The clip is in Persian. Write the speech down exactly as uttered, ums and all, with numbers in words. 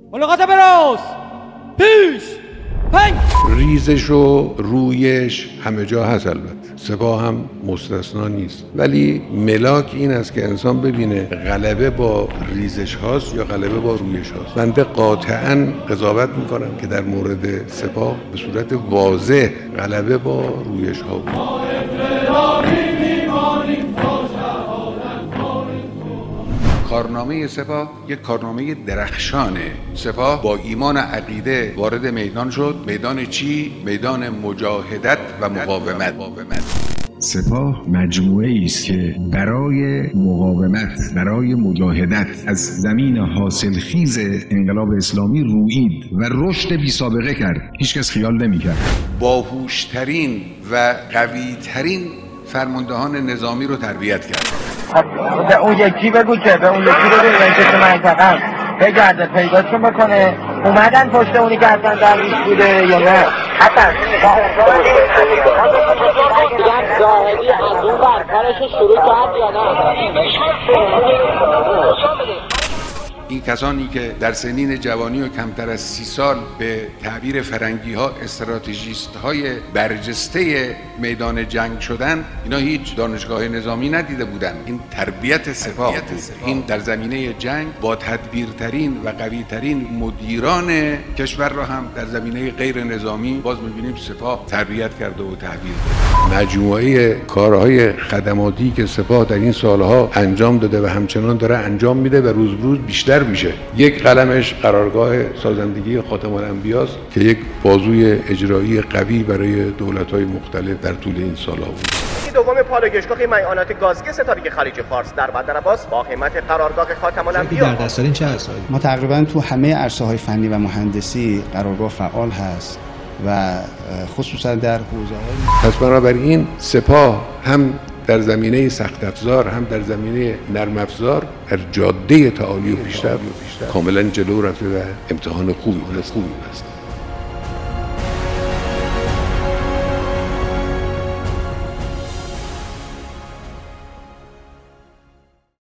ملاقات براز پیش پنج. ریزش و رویش همه جا هست، البته سپاه هم مستثنا نیست، ولی ملاک این است که انسان ببینه غلبه با ریزش هاست یا غلبه با رویش هاست. بنده قاطعاً قضاوت میکنم که در مورد سپاه به صورت واضح غلبه با رویش ها بود. کارنامه سپاه یک کارنامه درخشانه. سپاه با ایمان عقیده وارد میدان شد. میدان چی؟ میدان مجاهدت و مقاومت. سپاه مجموعه‌ای است که برای مقاومت، برای مجاهدت از زمین حاصلخیز انقلاب اسلامی رویید و رشد بی سابقه کرد. هیچکس خیال نمی‌کرد. باهوشترین و قوی‌ترین فرماندهان نظامی رو تربیت کرد. به اون یکی بگو که به اون یکی بگو رئیس منطقه بگرده پیداشون بکنه اومدن پشت اونی که اصلا درویش بوده یا نه. حتی زاهدی از اون بر کارش شروع کرد یا نه. این کسانی که در سنین جوانی و کمتر از سی سال به تعبیر فرنگی ها استراتژیست های برجسته میدان جنگ شدن، اینا هیچ دانشگاه نظامی ندیده بودن. این تربیت سپاه بود. این در زمینه جنگ با تدبیرترین و قویترین مدیران کشور را هم در زمینه غیر نظامی باز میبینیم سپاه تربیت کرده و تحویل داده. مجموعه کارهای خدماتی که سپاه در این سالها انجام داده و همچنان داره انجام میده و روز به روز بیشتر میشه. یک قلمش قرارگاه سازندگی خاتم الانبیاء است که یک بازوی اجرایی قوی برای دولت‌های مختلف در طول این سالها بود. دوم پالایشگاه میعانات گازی ستاره خلیج فارس در بندر عباس با قیمت قرارگاه خاتم الانبیاء. در دستار این چه عرصه‌ای؟ ما تقریبا تو همه عرصه‌های فنی و مهندسی قرارگاه فعال هست و خصوصا در حوزه‌های. پس بنابراین سپاه هم در زمینه سخت افزار هم در زمینه نرم افزار در جاده تعالی و پیشرفت کاملا جلو رفته و امتحان خوبی خوبی است.